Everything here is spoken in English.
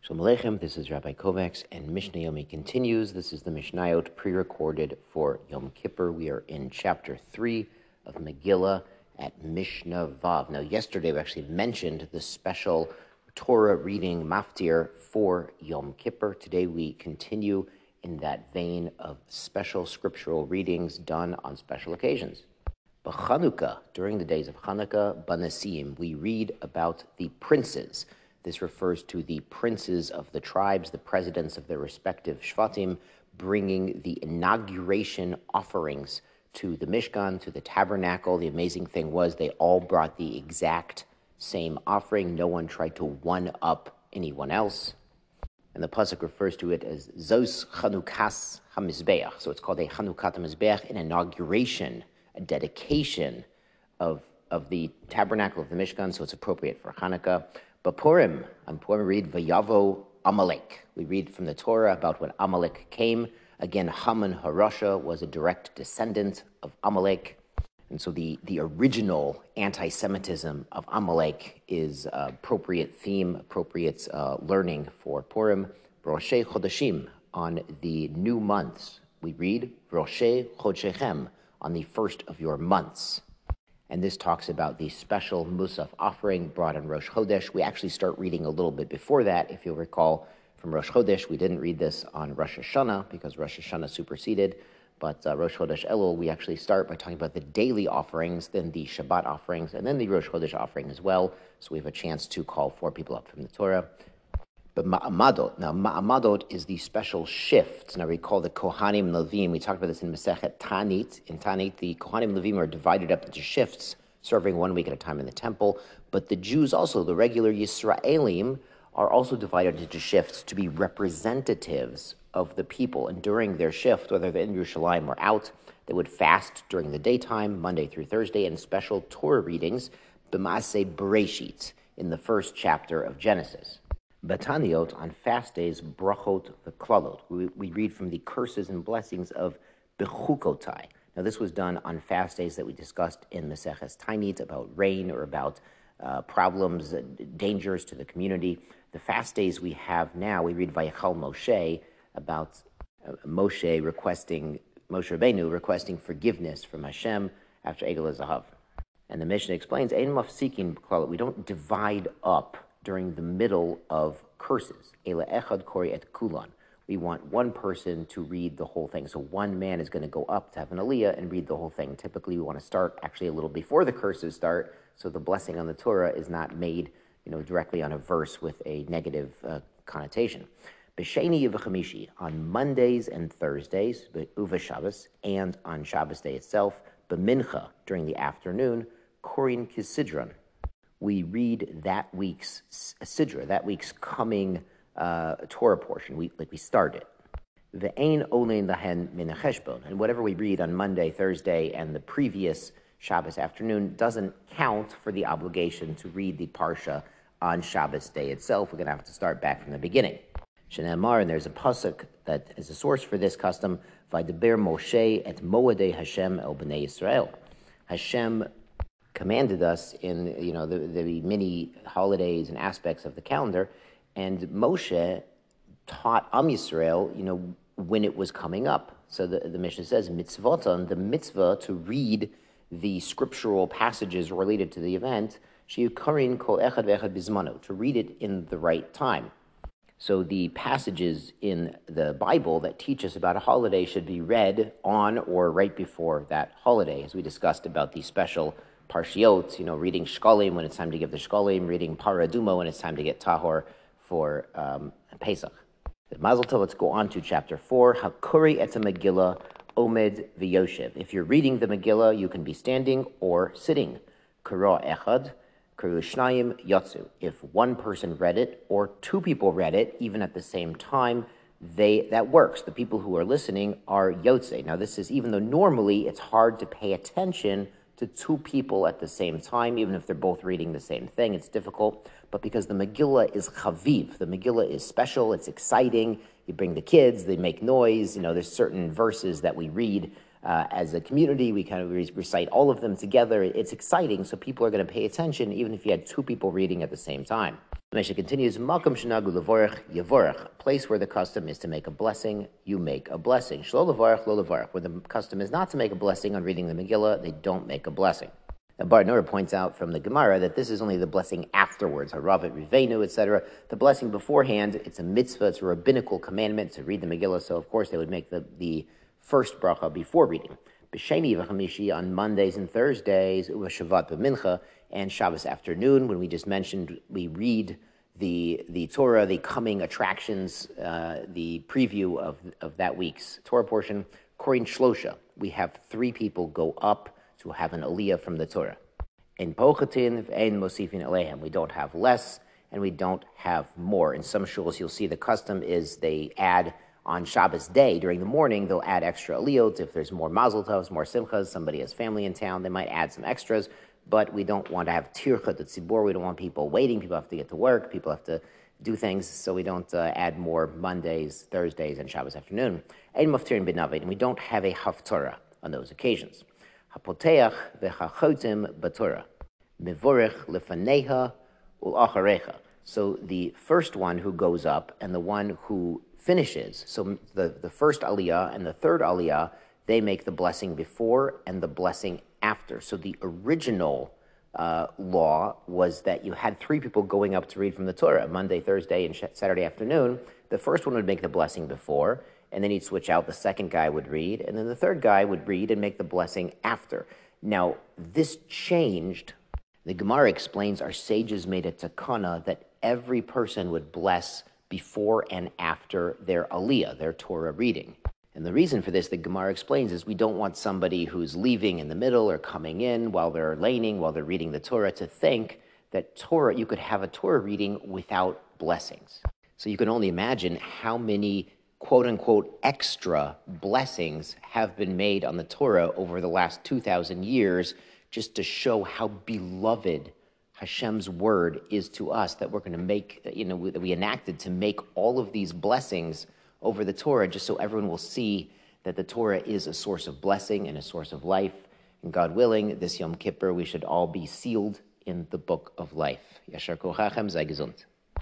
Shalom Aleichem, this is Rabbi Kovacs, and Mishnah Yomi continues. This is the Mishnayot pre-recorded for Yom Kippur. We are in chapter 3 of Megillah at Mishnah Vav. Now, yesterday we actually mentioned the special Torah reading maftir for Yom Kippur. Today we continue in that vein of special scriptural readings done on special occasions. B'Chanukah, during the days of Chanukah, Banasim, we read about the princes. This refers to the princes of the tribes, the presidents of their respective shvatim, bringing the inauguration offerings to the Mishkan, to the tabernacle. The amazing thing was they all brought the exact same offering. No one tried to one-up anyone else. And the pasuk refers to it as Zos Chanukas HaMizbeach. So it's called a Chanukat HaMizbeach, an inauguration, a dedication of the tabernacle of the Mishkan, so it's appropriate for Hanukkah. But Purim, on Purim we read Vayavo Amalek. We read from the Torah about when Amalek came. Again, Haman Harasha was a direct descendant of Amalek. And so the original anti-Semitism of Amalek is appropriate theme, appropriate learning for Purim. Roshei Chodeshim, on the new months. We read Roshei Chodshechem, on the first of your months. And this talks about the special Musaf offering brought on Rosh Chodesh. We actually start reading a little bit before that. If you'll recall, from Rosh Chodesh, we didn't read this on Rosh Hashanah because Rosh Hashanah superseded. But Rosh Chodesh Elul, we actually start by talking about the daily offerings, then the Shabbat offerings, and then the Rosh Chodesh offering as well. So we have a chance to call 4 people up from the Torah. But Ma'amadot, now Ma'amadot is the special shifts. Now recall the Kohanim and Levim, we talked about this in Masechet Tanit. In Tanit, the Kohanim and Levim are divided up into shifts, serving 1 week at a time in the temple. But the Jews also, the regular Yisraelim, are also divided into shifts to be representatives of the people. And during their shift, whether they're in Yerushalayim or out, they would fast during the daytime, Monday through Thursday, and special Torah readings, B'Maaseh Bereshit, in the first chapter of Genesis. Bataniot, on fast days, brachot v'klalot. We read from the curses and blessings of Bechukotai. Now, this was done on fast days that we discussed in Maseches Tainit about rain or about problems, dangers to the community. The fast days we have now, we read Vayachal Moshe about Moshe Rabbeinu requesting forgiveness from Hashem after Egel Zahav. And the Mishnah explains, Ein mafsikin b'klalot. We don't divide up during the middle of curses. Ela echad kori et kulan. We want one person to read the whole thing. So one man is going to go up to have an aliyah and read the whole thing. Typically, we want to start actually a little before the curses start, so the blessing on the Torah is not made, directly on a verse with a negative connotation. B'sheni v'chamishi, on Mondays and Thursdays, uva Shabbos, and on Shabbos day itself, b'mincha, during the afternoon, korin kisidron. We read that week's sidra, that week's coming Torah portion. We start it. Ve'ein olein lahen min hacheshbon, and whatever we read on Monday, Thursday, and the previous Shabbos afternoon doesn't count for the obligation to read the parsha on Shabbos day itself. We're going to have to start back from the beginning. Shenemar, and there's a pasuk that is a source for this custom. Vaydaber Moshe et moadei Hashem el bnei Yisrael. Hashem commanded us in the many holidays and aspects of the calendar, and Moshe taught Am Yisrael when it was coming up. So the Mishnah says mitzvoton, the mitzvah to read the scriptural passages related to the event, sheyukarin kol echad ve'echad bizmano, to read it in the right time. So the passages in the Bible that teach us about a holiday should be read on or right before that holiday, as we discussed about the special parshiot, reading shkalim when it's time to give the shkalim, reading paraduma when it's time to get tahor for Pesach. Mazel tov, let's go on to chapter 4. Hakuri et Megillah omed v'yoshev. If you're reading the Megillah, you can be standing or sitting. Kara echad, karu shnayim yatsu. If one person read it or 2 people read it, even at the same time, that works. The people who are listening are yotze. Now, this is even though normally it's hard to pay attention to 2 people at the same time, even if they're both reading the same thing, it's difficult. But because the Megillah is chaviv, the Megillah is special, it's exciting. You bring the kids, they make noise. There's certain verses that we read as a community. We kind of recite all of them together. It's exciting, so people are going to pay attention, even if you had 2 people reading at the same time. The Mishnah continues, Makom shenagu levorach yevorach, a place where the custom is to make a blessing, you make a blessing. Shlo levorach lo levorach, where the custom is not to make a blessing on reading the Megillah, they don't make a blessing. Now, Barnura points out from the Gemara that this is only the blessing afterwards, haravet rivenu, etc. The blessing beforehand, it's a mitzvah, it's a rabbinical commandment to read the Megillah, so of course they would make the first bracha before reading. B'sheni v'chamishi, on Mondays and Thursdays, u'v'shavat b'mincha, and Shabbos afternoon, when we just mentioned, we read the Torah, the coming attractions, the preview of that week's Torah portion. Korin Shlosha, we have 3 people go up to have an aliyah from the Torah. In Pochatin, Ein Mosifin Alehem, we don't have less and we don't have more. In some shuls, you'll see the custom is they add on Shabbos day, during the morning, they'll add extra aliyot. If there's more mazel tovs, more simchas, somebody has family in town, they might add some extras. But we don't want to have tircha to tzibur. We don't want people waiting. People have to get to work. People have to do things. So we don't add more Mondays, Thursdays, and Shabbos afternoon. Ein maftirin b'navet, and we don't have a haftarah on those occasions. Hapoteach v'chachotim b'torah, mivorech lefaneha ul'acharecha. So the first one who goes up and the one who finishes, so the first aliyah and the third aliyah, they make the blessing before and the blessing after. So the original law was that you had 3 people going up to read from the Torah, Monday, Thursday, and Saturday afternoon. The first one would make the blessing before, and then he'd switch out, the second guy would read, and then the third guy would read and make the blessing after. Now, this changed. The Gemara explains our sages made a takana that every person would bless before and after their aliyah, their Torah reading. And the reason for this, the Gemara explains, is we don't want somebody who's leaving in the middle or coming in while they're laning, while they're reading the Torah, to think that Torah, you could have a Torah reading without blessings. So you can only imagine how many quote-unquote extra blessings have been made on the Torah over the last 2,000 years, just to show how beloved Hashem's word is to us, that we're going to make, that we enacted to make all of these blessings over the Torah, just so everyone will see that the Torah is a source of blessing and a source of life. And God willing, this Yom Kippur, we should all be sealed in the book of life. Yashar kochachem, sei gesund.